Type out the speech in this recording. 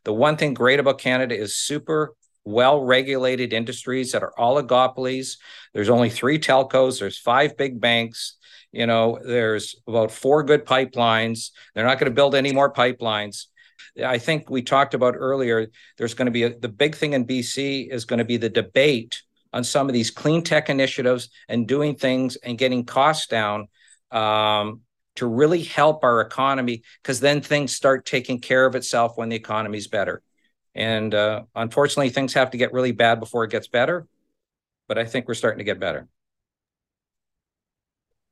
The one thing great about Canada is super well-regulated industries that are oligopolies. There's only three telcos. There's five big banks. There's about four good pipelines. They're not going to build any more pipelines. I think we talked about earlier, there's going to be the big thing in BC is going to be the debate on some of these clean tech initiatives and doing things and getting costs down to really help our economy, because then things start taking care of itself when the economy's better. And unfortunately, things have to get really bad before it gets better. But I think we're starting to get better.